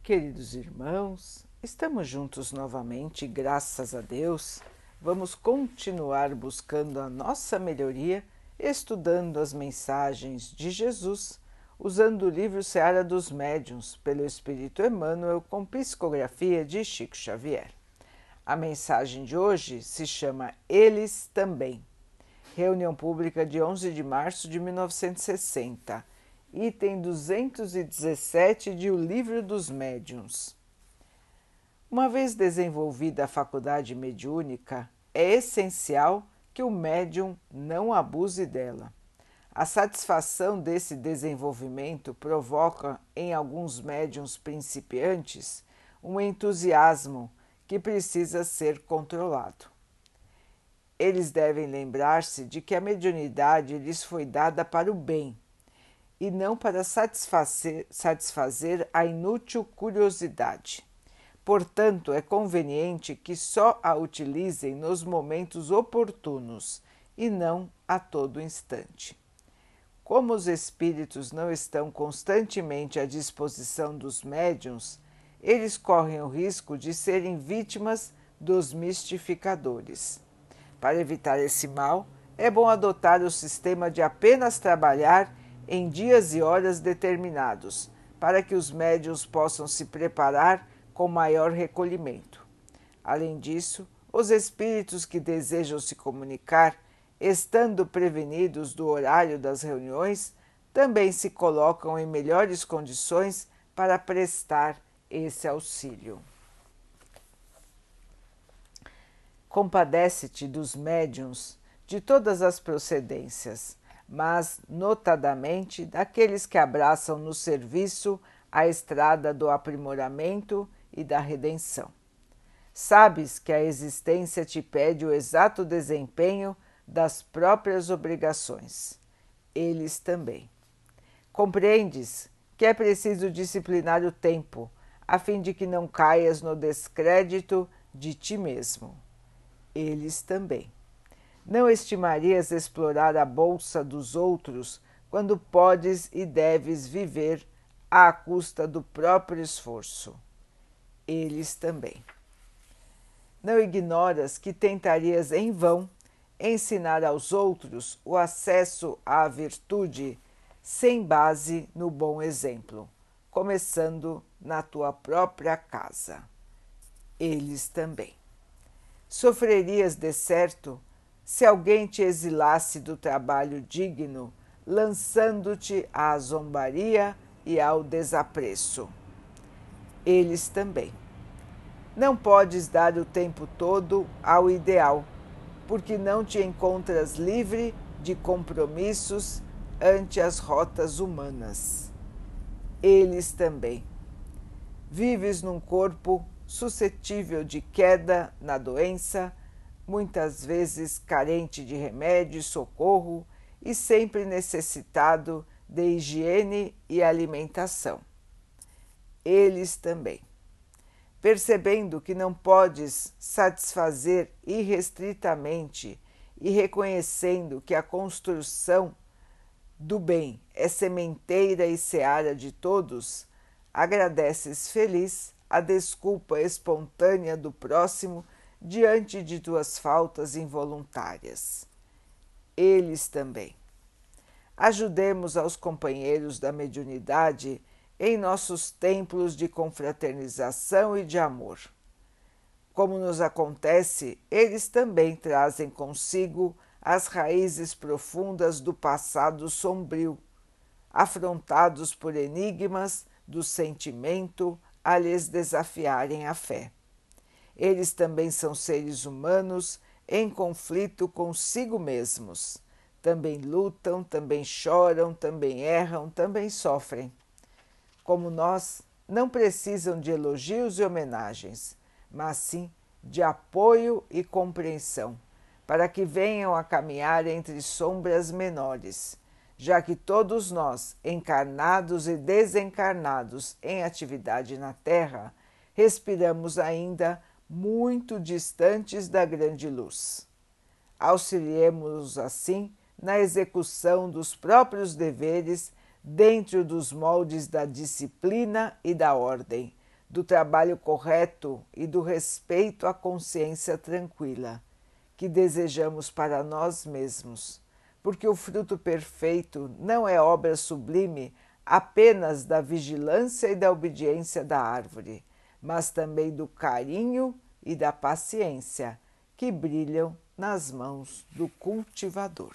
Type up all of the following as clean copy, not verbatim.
Queridos irmãos, estamos juntos novamente, graças a Deus. Vamos continuar buscando a nossa melhoria, estudando as mensagens de Jesus, usando o livro Seara dos Médiuns, pelo Espírito Emmanuel, com psicografia de Chico Xavier. A mensagem de hoje se chama Eles Também. Reunião pública de 11 de março de 1960. Item 217 de O Livro dos Médiuns. Uma vez desenvolvida a faculdade mediúnica, é essencial que o médium não abuse dela. A satisfação desse desenvolvimento provoca em alguns médiuns principiantes um entusiasmo que precisa ser controlado. Eles devem lembrar-se de que a mediunidade lhes foi dada para o bem, e não para satisfazer a inútil curiosidade. Portanto, é conveniente que só a utilizem nos momentos oportunos e não a todo instante. Como os espíritos não estão constantemente à disposição dos médiuns, eles correm o risco de serem vítimas dos mistificadores. Para evitar esse mal, é bom adotar o sistema de apenas trabalhar em dias e horas determinados, para que os médiuns possam se preparar com maior recolhimento. Além disso, os espíritos que desejam se comunicar, estando prevenidos do horário das reuniões, também se colocam em melhores condições para prestar esse auxílio. Compadece-te dos médiuns de todas as procedências, mas notadamente daqueles que abraçam no serviço a estrada do aprimoramento e da redenção. Sabes que a existência te pede o exato desempenho das próprias obrigações. Eles também. Compreendes que é preciso disciplinar o tempo, a fim de que não caias no descrédito de ti mesmo. Eles também. Não estimarias explorar a bolsa dos outros quando podes e deves viver à custa do próprio esforço. Eles também. Não ignoras que tentarias em vão ensinar aos outros o acesso à virtude sem base no bom exemplo, começando na tua própria casa. Eles também. Sofrerias de certo se alguém te exilasse do trabalho digno, lançando-te à zombaria e ao desapreço. Eles também. Não podes dar o tempo todo ao ideal, porque não te encontras livre de compromissos ante as rotas humanas. Eles também. Vives num corpo suscetível de queda na doença, muitas vezes carente de remédio e socorro e sempre necessitado de higiene e alimentação. Eles também. Percebendo que não podes satisfazer irrestritamente e reconhecendo que a construção do bem é sementeira e seara de todos, agradeces feliz a desculpa espontânea do próximo diante de tuas faltas involuntárias. Eles também. Ajudemos aos companheiros da mediunidade em nossos templos de confraternização e de amor. Como nos acontece, eles também trazem consigo as raízes profundas do passado sombrio, afrontados por enigmas do sentimento a lhes desafiarem a fé. Eles também são seres humanos em conflito consigo mesmos. Também lutam, também choram, também erram, também sofrem. Como nós, não precisam de elogios e homenagens, mas sim de apoio e compreensão, para que venham a caminhar entre sombras menores, já que todos nós, encarnados e desencarnados em atividade na Terra, respiramos ainda muito distantes da grande luz. Auxiliemos-os assim na execução dos próprios deveres dentro dos moldes da disciplina e da ordem, do trabalho correto e do respeito à consciência tranquila, que desejamos para nós mesmos, porque o fruto perfeito não é obra sublime apenas da vigilância e da obediência da árvore, mas também do carinho e da paciência que brilham nas mãos do cultivador.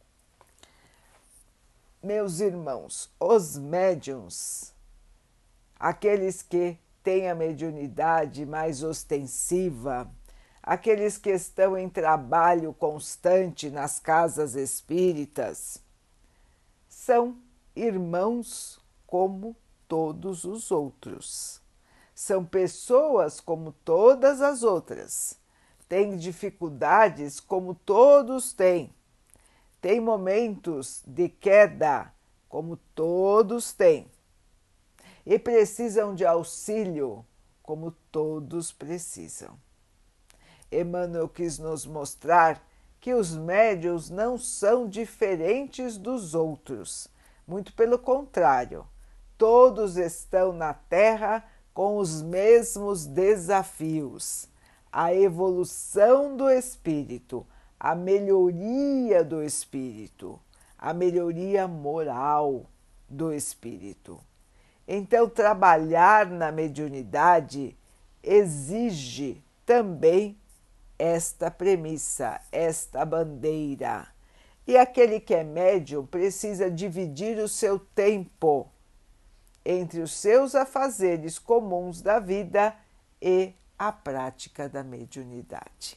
Meus irmãos, os médiuns, aqueles que têm a mediunidade mais ostensiva, aqueles que estão em trabalho constante nas casas espíritas, são irmãos como todos os outros. São pessoas como todas as outras. Têm dificuldades como todos têm. Têm momentos de queda como todos têm. E precisam de auxílio como todos precisam. Emmanuel quis nos mostrar que os médiuns não são diferentes dos outros. Muito pelo contrário, todos estão na Terra com os mesmos desafios. A evolução do espírito, a melhoria do espírito, a melhoria moral do espírito. Então, trabalhar na mediunidade exige também esta premissa, esta bandeira. E aquele que é médium precisa dividir o seu tempo entre os seus afazeres comuns da vida e a prática da mediunidade.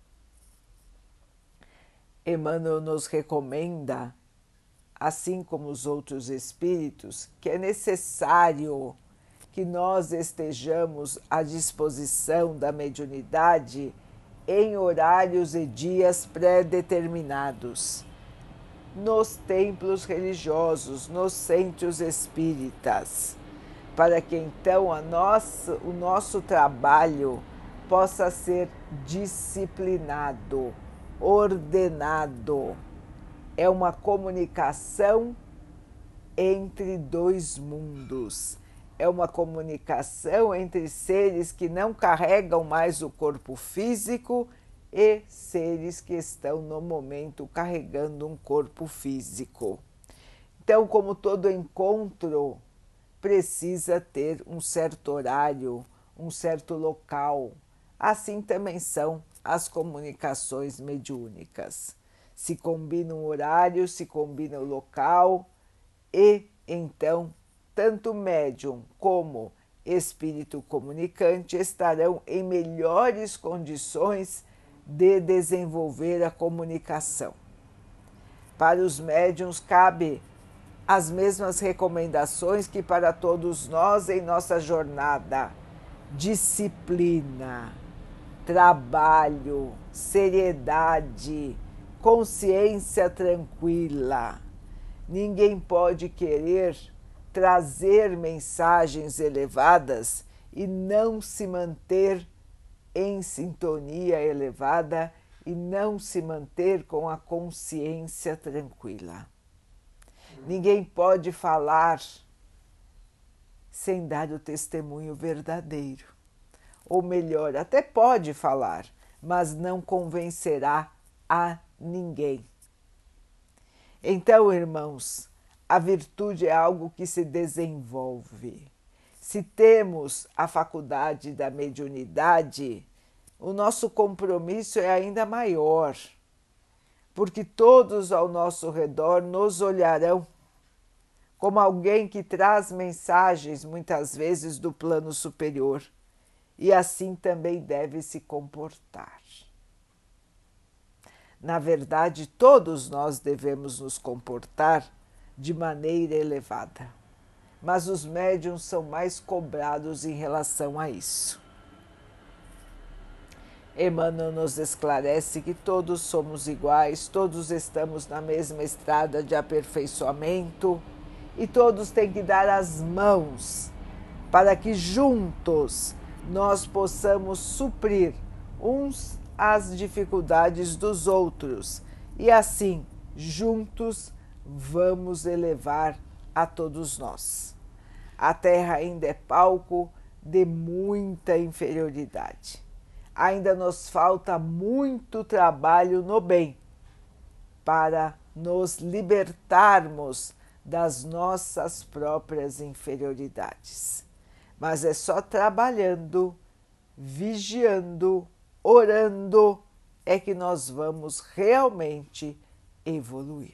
Emmanuel nos recomenda, assim como os outros espíritos, que é necessário que nós estejamos à disposição da mediunidade em horários e dias pré-determinados, nos templos religiosos, nos centros espíritas, para que então o nosso trabalho possa ser disciplinado, ordenado. É uma comunicação entre dois mundos. É uma comunicação entre seres que não carregam mais o corpo físico e seres que estão no momento carregando um corpo físico. Então, como todo encontro precisa ter um certo horário, um certo local, assim também são as comunicações mediúnicas. Se combina um horário, se combina o local e então tanto médium como espírito comunicante estarão em melhores condições de desenvolver a comunicação. Para os médiuns cabe as mesmas recomendações que para todos nós em nossa jornada: disciplina, trabalho, seriedade, consciência tranquila. Ninguém pode querer trazer mensagens elevadas e não se manter em sintonia elevada e não se manter com a consciência tranquila. Ninguém pode falar sem dar o testemunho verdadeiro. Ou melhor, até pode falar, mas não convencerá a ninguém. Então, irmãos, a virtude é algo que se desenvolve. Se temos a faculdade da mediunidade, o nosso compromisso é ainda maior, porque todos ao nosso redor nos olharão como alguém que traz mensagens, muitas vezes, do plano superior, e assim também deve se comportar. Na verdade, todos nós devemos nos comportar de maneira elevada, mas os médiuns são mais cobrados em relação a isso. Emmanuel nos esclarece que todos somos iguais, todos estamos na mesma estrada de aperfeiçoamento e todos têm que dar as mãos para que juntos nós possamos suprir uns as dificuldades dos outros e assim, juntos, vamos elevar a todos nós. A Terra ainda é palco de muita inferioridade. Ainda nos falta muito trabalho no bem para nos libertarmos das nossas próprias inferioridades. Mas é só trabalhando, vigiando, orando, é que nós vamos realmente evoluir.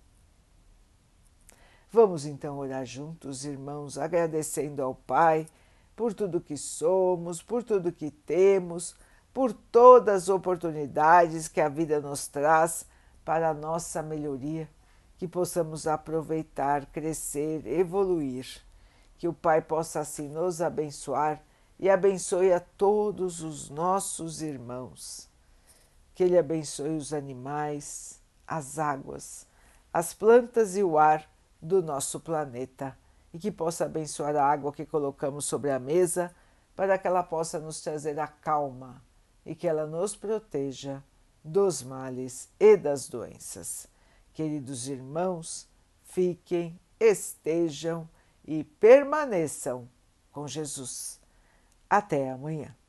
Vamos então orar juntos, irmãos, agradecendo ao Pai por tudo que somos, por tudo que temos, por todas as oportunidades que a vida nos traz para a nossa melhoria, que possamos aproveitar, crescer, evoluir, que o Pai possa assim nos abençoar e abençoe a todos os nossos irmãos, que Ele abençoe os animais, as águas, as plantas e o ar do nosso planeta, e que possa abençoar a água que colocamos sobre a mesa para que ela possa nos trazer a calma e que ela nos proteja dos males e das doenças. Queridos irmãos, fiquem, estejam e permaneçam com Jesus. Até amanhã.